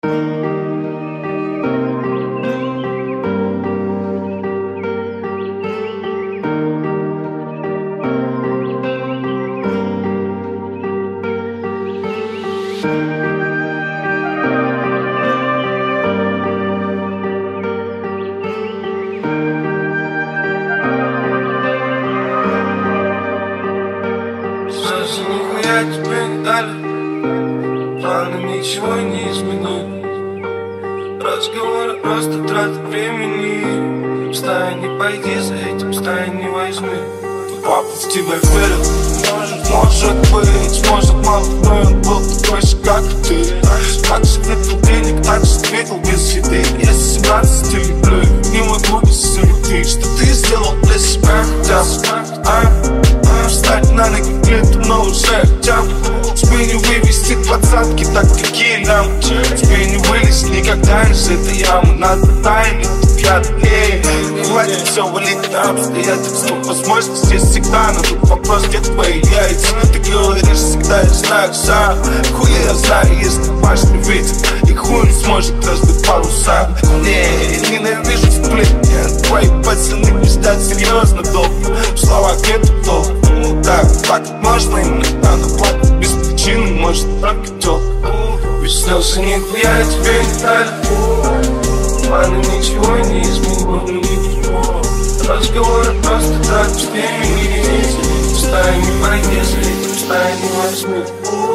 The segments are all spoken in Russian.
Нихуя тебе не дали, планы ничего не изменили. Разговоры просто траты времени. Встань, не пойди за этим, встань, не возьми. Папа в тебя верил, может быть, мало, но он был такой же, как и ты. Так же видел денег, так же видел без еды. Если 17 люблю, не могу без любви. Что ты сделал для себя, хотел встать на ноги в лету, но уже хотел. Тебе не вывести двадцатки, так какие нам. Тебе не вылезть никогда из этой ямы. Надо тайны, я длее. Хватит все валить на обстоятельства. Возможности всегда, но тут вопрос, где твои яйца. Ты говоришь всегда, я знаю сам. Хуя я знаю, если башню видит, и хуй не сможет разбить паруса. Не, я ненавижу сплетни. Твои пацаны пиздят серьезно долго. В словах нету толка. Ну так, плакать можно, иногда надо плакать без причины, может только тёлка. Ведь слёзы нихуя тебе не дали, планы ничего не изменили. Разговоры просто тратишь времени. Встань, не пойди за этим, встань, не возьми.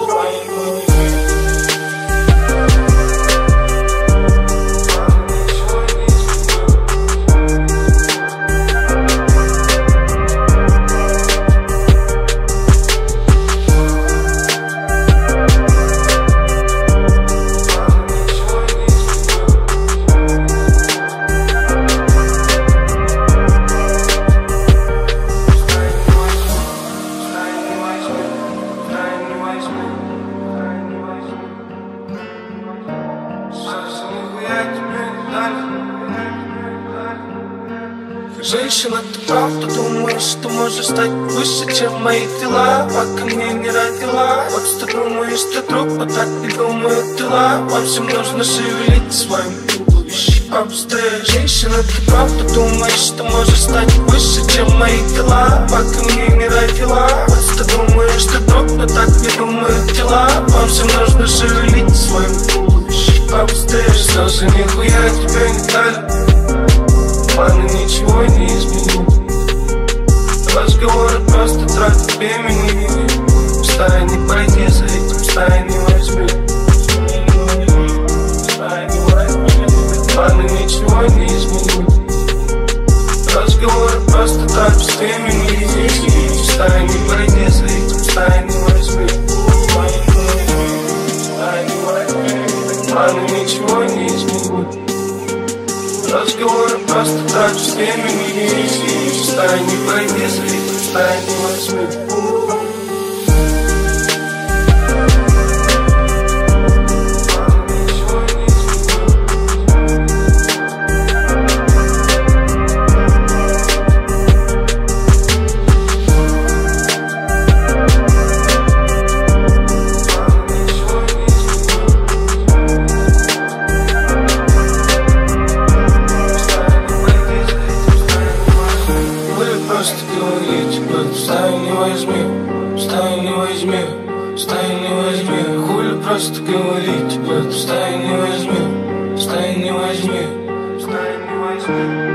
Женщина, ты правда думаешь, что можешь стать выше, чем мои дела? Пока мне не родила. Вот что думаешь, ты друг, вот так не думают дела. Вам всем нужно шевелить своим туловищем побыстрее. Женщина, ты правда думаешь, что можешь стать выше, чем мои дела? Пока мне не родила. Вот что думаешь, ты друг, вот так не думают дела. Вам всем нужно шевелить своим туловищем побыстрее. Слёзы нихуя тебе не дали, планы ничего не изменили. Разговоры просто тратят времени. Встань, не пойди за этим, встань, не возьми. Планы ничего не изменили. Разговоры просто тратят времени. Встань, не пойди за этим, встань, не возьми. Планы ничего не изменили. Разговоры просто тратишь времени. Встань, не пойди за этим, встань, не возьми. Встань, не возьми, встань, не возьми, встань, не возьми. Хули просто говорить, встань, не возьми, встань, не возьми, встань, не возьми.